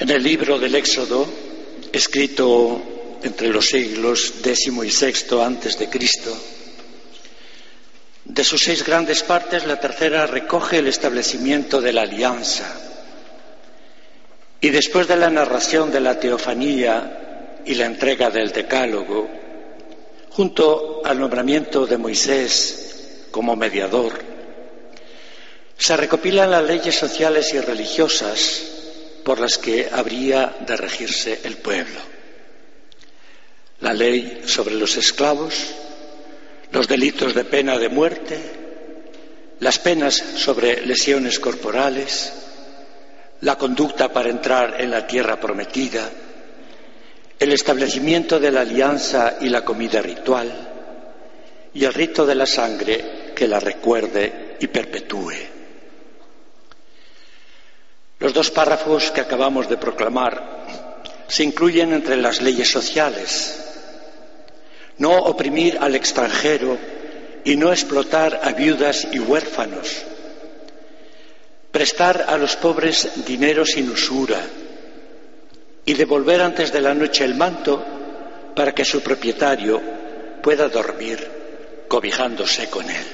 En el libro del Éxodo, escrito entre los siglos X y VI antes de Cristo, de sus 6 grandes partes, la tercera recoge el establecimiento de la alianza. Y después de la narración de la teofanía y la entrega del Decálogo, junto al nombramiento de Moisés como mediador, se recopilan las leyes sociales y religiosas por las que habría de regirse el pueblo. La ley sobre los esclavos, los delitos de pena de muerte, las penas sobre lesiones corporales, la conducta para entrar en la tierra prometida, el establecimiento de la alianza y la comida ritual, y el rito de la sangre que la recuerde y perpetúe. Los 2 párrafos que acabamos de proclamar se incluyen entre las leyes sociales. No oprimir al extranjero y no explotar a viudas y huérfanos. Prestar a los pobres dinero sin usura y devolver antes de la noche el manto para que su propietario pueda dormir cobijándose con él.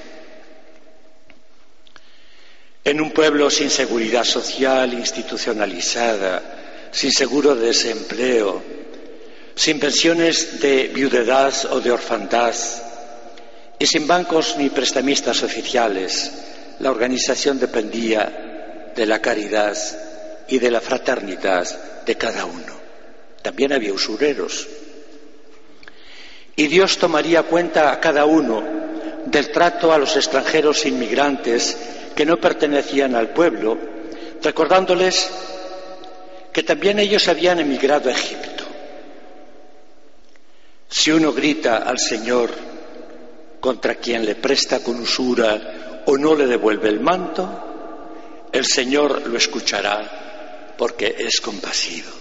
En un pueblo sin seguridad social institucionalizada, sin seguro de desempleo, sin pensiones de viudedad o de orfandad y sin bancos ni prestamistas oficiales, la organización dependía de la caridad y de la fraternidad de cada uno. También había usureros. Y Dios tomaría cuenta a cada uno del trato a los extranjeros inmigrantes que no pertenecían al pueblo, recordándoles que también ellos habían emigrado a Egipto. Si uno grita al Señor contra quien le presta con usura o no le devuelve el manto, el Señor lo escuchará porque es compasivo.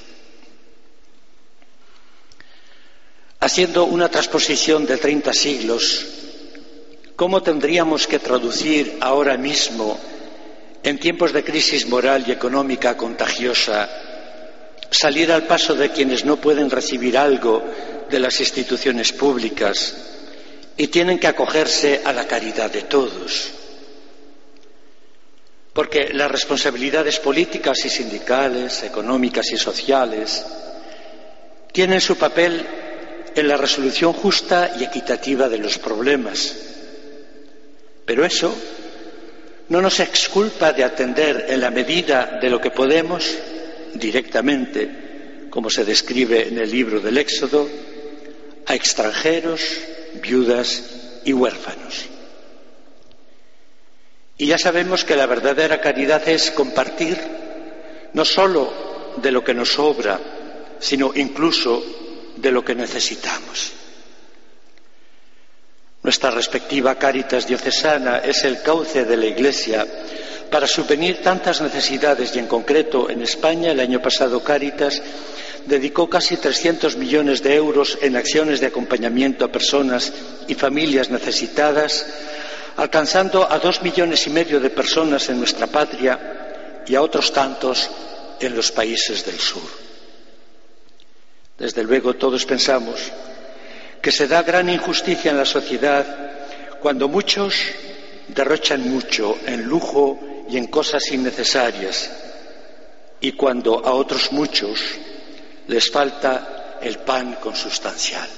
Haciendo una transposición de 30 siglos, ¿cómo tendríamos que traducir ahora mismo, en tiempos de crisis moral y económica contagiosa, salir al paso de quienes no pueden recibir algo de las instituciones públicas y tienen que acogerse a la caridad de todos? Porque las responsabilidades políticas y sindicales, económicas y sociales, tienen su papel en la resolución justa y equitativa de los problemas. Pero eso no nos exculpa de atender en la medida de lo que podemos directamente, como se describe en el libro del Éxodo, a extranjeros, viudas y huérfanos. Y ya sabemos que la verdadera caridad es compartir no solo de lo que nos sobra, sino incluso de lo que necesitamos. Nuestra respectiva Cáritas diocesana es el cauce de la Iglesia para subvenir tantas necesidades y en concreto en España el año pasado Cáritas dedicó casi 300 millones de euros en acciones de acompañamiento a personas y familias necesitadas, alcanzando a 2,5 millones de personas en nuestra patria y a otros tantos en los países del sur. Desde luego todos pensamos que se da gran injusticia en la sociedad cuando muchos derrochan mucho en lujo y en cosas innecesarias y cuando a otros muchos les falta el pan consustancial.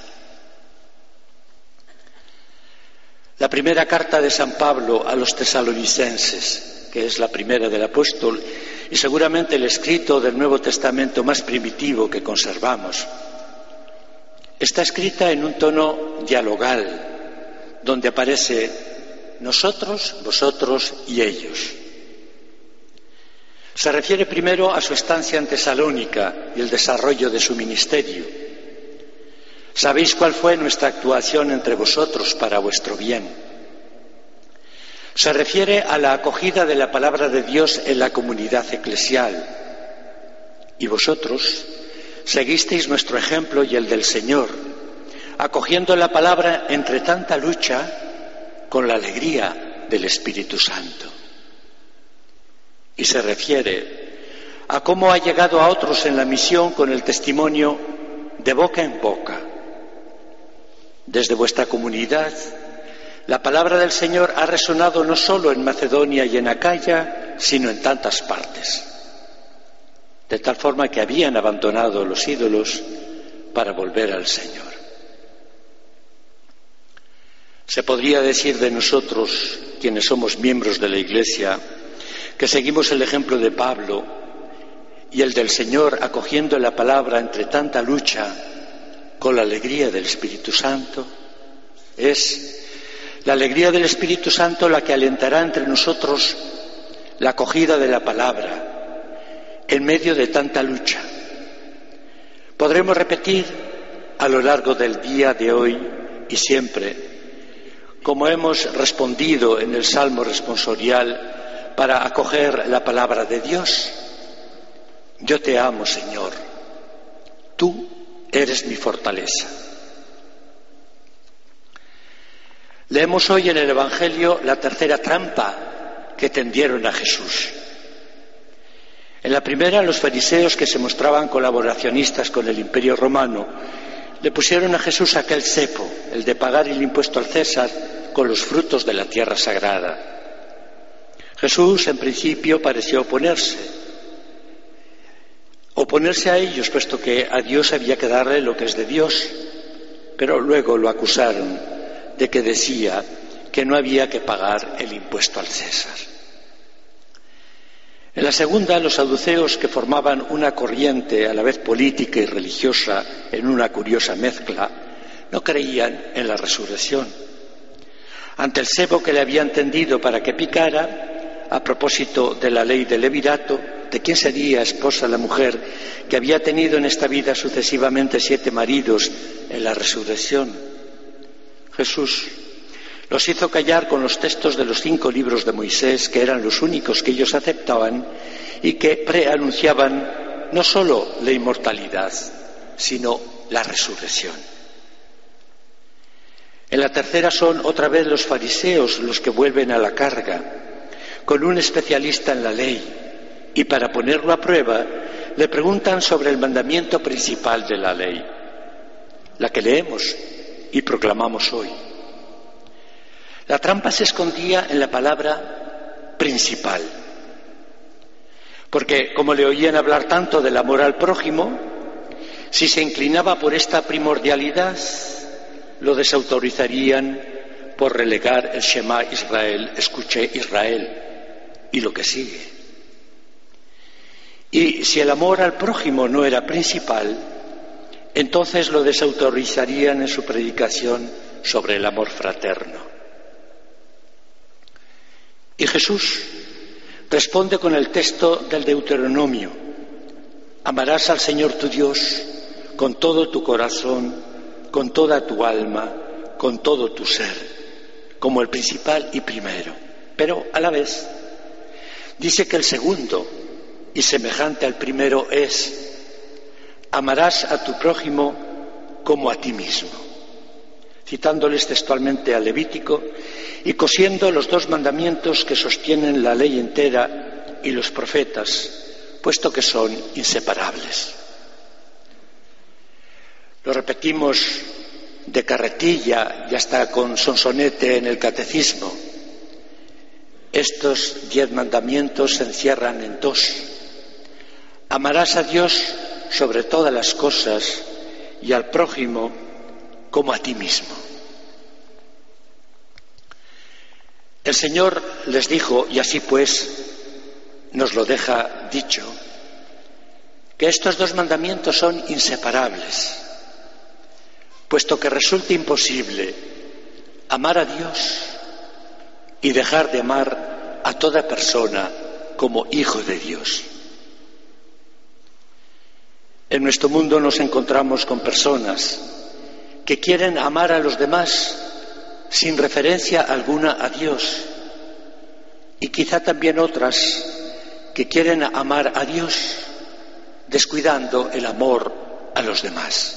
La primera carta de San Pablo a los tesalonicenses, que es la primera del apóstol y seguramente el escrito del Nuevo Testamento más primitivo que conservamos, está escrita en un tono dialogal, donde aparece nosotros, vosotros y ellos. Se refiere primero a su estancia en Tesalónica y el desarrollo de su ministerio. Sabéis cuál fue nuestra actuación entre vosotros para vuestro bien. Se refiere a la acogida de la palabra de Dios en la comunidad eclesial. Y vosotros seguisteis nuestro ejemplo y el del Señor, acogiendo la palabra entre tanta lucha con la alegría del Espíritu Santo. Y se refiere a cómo ha llegado a otros en la misión con el testimonio de boca en boca. Desde vuestra comunidad, la palabra del Señor ha resonado no solo en Macedonia y en Acaya, sino en tantas partes, de tal forma que habían abandonado los ídolos para volver al Señor. Se podría decir de nosotros, quienes somos miembros de la Iglesia, que seguimos el ejemplo de Pablo y el del Señor acogiendo la palabra entre tanta lucha con la alegría del Espíritu Santo. Es la alegría del Espíritu Santo la que alentará entre nosotros la acogida de la palabra en medio de tanta lucha. Podremos repetir a lo largo del día de hoy y siempre, como hemos respondido en el Salmo responsorial para acoger la palabra de Dios: yo te amo, Señor, tú eres mi fortaleza. Leemos hoy en el Evangelio la tercera trampa que tendieron a Jesús. En la primera, los fariseos, que se mostraban colaboracionistas con el Imperio Romano, le pusieron a Jesús aquel cepo, el de pagar el impuesto al César con los frutos de la tierra sagrada. Jesús, en principio, pareció oponerse a ellos, puesto que a Dios había que darle lo que es de Dios, pero luego lo acusaron de que decía que no había que pagar el impuesto al César. En la segunda, los saduceos, que formaban una corriente a la vez política y religiosa en una curiosa mezcla, no creían en la resurrección. Ante el cebo que le habían tendido para que picara, a propósito de la ley del levirato, de quién sería esposa la mujer que había tenido en esta vida sucesivamente 7 maridos en la resurrección, Jesús los hizo callar con los textos de los 5 libros de Moisés, que eran los únicos que ellos aceptaban y que preanunciaban no solo la inmortalidad, sino la resurrección. En la tercera son otra vez los fariseos los que vuelven a la carga, con un especialista en la ley, y para ponerlo a prueba le preguntan sobre el mandamiento principal de la ley, la que leemos y proclamamos hoy. La trampa se escondía en la palabra principal, porque como le oían hablar tanto del amor al prójimo, si se inclinaba por esta primordialidad, lo desautorizarían por relegar el Shema Israel, escuché Israel, y lo que sigue. Y si el amor al prójimo no era principal, entonces lo desautorizarían en su predicación sobre el amor fraterno. Y Jesús responde con el texto del Deuteronomio: amarás al Señor tu Dios con todo tu corazón, con toda tu alma, con todo tu ser, como el principal y primero. Pero a la vez dice que el segundo y semejante al primero es: amarás a tu prójimo como a ti mismo, citándoles textualmente al Levítico y cosiendo los 2 mandamientos que sostienen la ley entera y los profetas, puesto que son inseparables. Lo repetimos de carretilla y hasta con sonsonete en el catecismo. Estos 10 mandamientos se encierran en 2. Amarás a Dios sobre todas las cosas y al prójimo como a ti mismo. El Señor les dijo, y así pues nos lo deja dicho, que estos 2 mandamientos son inseparables, puesto que resulta imposible amar a Dios y dejar de amar a toda persona como hijo de Dios. En nuestro mundo nos encontramos con personas que quieren amar a los demás sin referencia alguna a Dios, y quizá también otras que quieren amar a Dios descuidando el amor a los demás.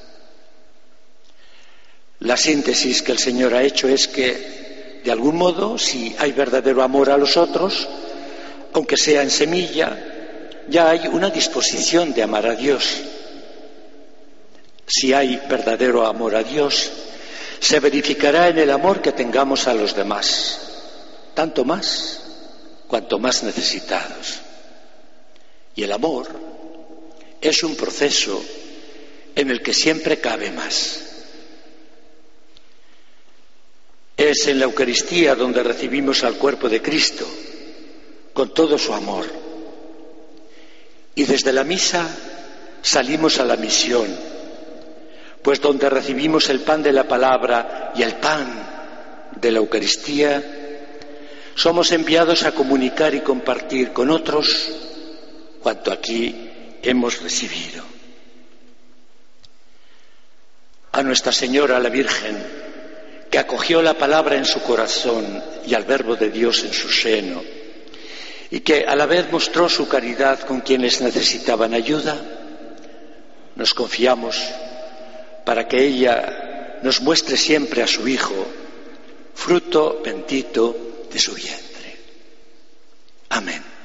La síntesis que el Señor ha hecho es que, de algún modo, si hay verdadero amor a los otros, aunque sea en semilla, ya hay una disposición de amar a Dios. Si hay verdadero amor a Dios, se verificará en el amor que tengamos a los demás, tanto más cuanto más necesitados. Y el amor es un proceso en el que siempre cabe más. Es en la Eucaristía donde recibimos al cuerpo de Cristo con todo su amor. Y desde la misa salimos a la misión, pues donde recibimos el pan de la palabra y el pan de la Eucaristía, somos enviados a comunicar y compartir con otros cuanto aquí hemos recibido. A Nuestra Señora, la Virgen, que acogió la palabra en su corazón y al Verbo de Dios en su seno, y que a la vez mostró su caridad con quienes necesitaban ayuda, nos confiamos para que ella nos muestre siempre a su Hijo, fruto bendito de su vientre. Amén.